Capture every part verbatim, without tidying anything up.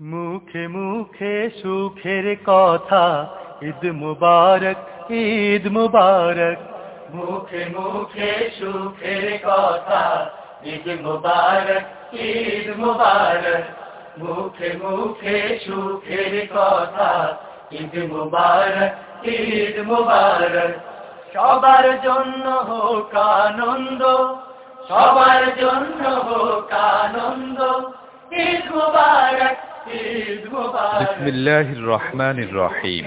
মুখে মুখে সুখের কথা, ঈদ মুবারক ঈদ মুবারক। মুখে মুখে সুখের কথা, ঈদ মুবারক ঈদ মুবারক। মুখে মুখে সুখের কথা, ঈদ মুবারক ঈদ মুবারক। সবার জন্য হোক আনন্দ, সবার জন্য হোক আনন্দ। ঈদ মুবারক ঈদ মুবারক। বিসমিল্লাহির রহমানির রহিম।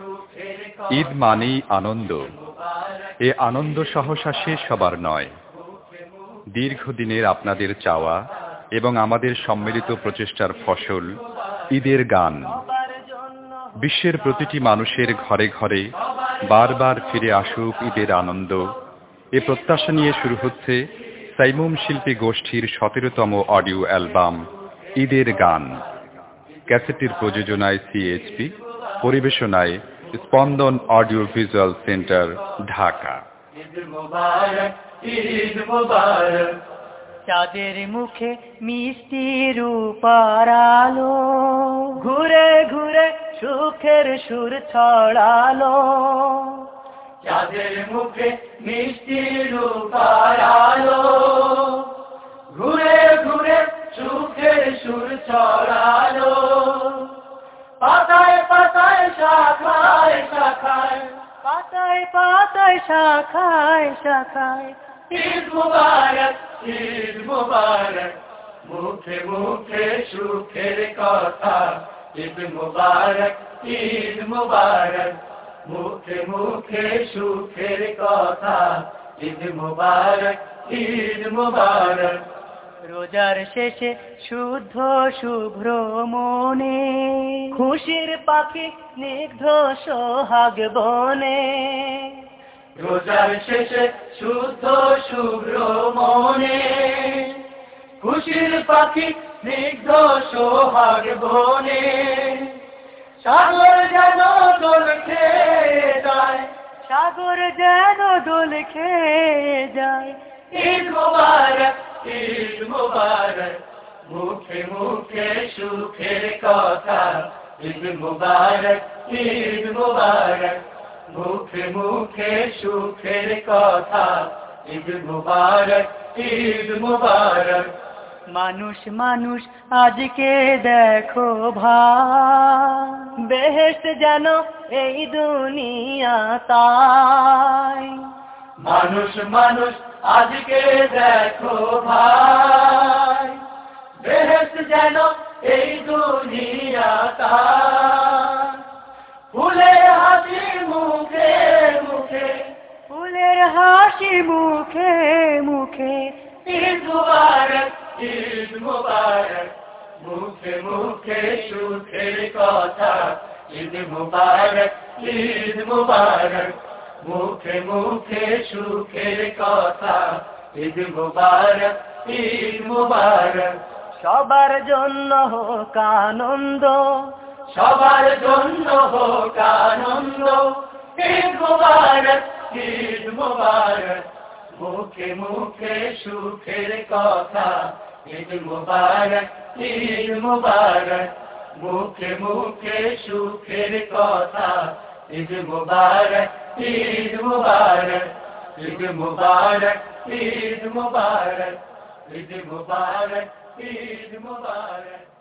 ঈদ মানেই আনন্দ। এ আনন্দ সহসা শেষ হবার নয়। দীর্ঘদিনের আপনাদের চাওয়া এবং আমাদের সম্মিলিত প্রচেষ্টার ফসল ঈদের গান। বিশ্বের প্রতিটি মানুষের ঘরে ঘরে বারবার ফিরে আসুক ঈদের আনন্দ, এ প্রত্যাশা নিয়ে শুরু হচ্ছে সাইমুম শিল্পী গোষ্ঠীর সতেরোতম অডিও অ্যালবাম ঈদের গান। ক্যাসেটটির প্রযোজনায় সিএইচপি, পরিবেশনায় Spandan audio visual centre, Dhaka. Eid মুবারক ঈদ মুবারক। চাঁদের মুখে মিষ্টি রূপার আলো, ঘুরে ঘুরে সুখের সুর ছড়ালো। চাঁদের মুখে মিষ্টি রূপার আলো, ঘুরে ঘুরে সুখের সুর ছড়ালো। পাতায় পাতায় শাখায় শাখায়, পাতায় পাতায় শাখায় শাখায়। ঈদ মুবারক ঈদ মুবারক। মুখে মুখে সুখের কথা, ঈদ মুবারক ঈদ মুবারক। মুখে মুখে সুখের কথা, ঈদ মুবারক ঈদ মুবারক। রোজার শেষে শুদ্ধ শুভ্র মনে, খুশির পাখি স্নিগ্ধ সোহাগ বনে। রোজার শেষে শুদ্ধ শুভ্র মনে, খুশির পাখি স্নিগ্ধ সোহাগ বনে। সাগর যেন দোল খেয়ে যায়, সাগর যেন দোল খেয়ে যায়। ঈদ মুবারক ঈদ মুবারক। মুখে মুখে সুখের কথা, ঈদ মুবারক ঈদ মুবারক। মুখে মুখে সুখের কথা, ঈদ মুবারক ঈদ মুবারক। মানুষ মানুষ আজকে দেখো ভাই, বেহেশত যেন এই দুনিয়া তাই। মানুষ মানুষ আজকে দেখো ভাই, বেহেশত যেন এই দুনিয়া তাই। ফুলের হাসি মুখে মুখে, ফুলের হাসি মুখে মুখে। ঈদ মুবারক ঈদ মুবারক। মুখে মুখে সুখের কথা, ঈদ মুবারক ঈদ মুবারক। মুখে মুখে সুখের কথা, ঈদ মুবারক ঈদ মুবারক। সবার জন্য হোক আনন্দ, সবার জন্য হোক আনন্দ। ঈদ মুবারক ঈদ মুবারক। মুখে মুখে সুখের কথা, ঈদ মুবারক ঈদ মুবারক। মুখে মুখে সুখের কথা, ঈদ মুবারক ঈদ মুবারক। ঈদ মুবারক ঈদ মুবারক। ঈদ মুবারক ঈদ মুবারক।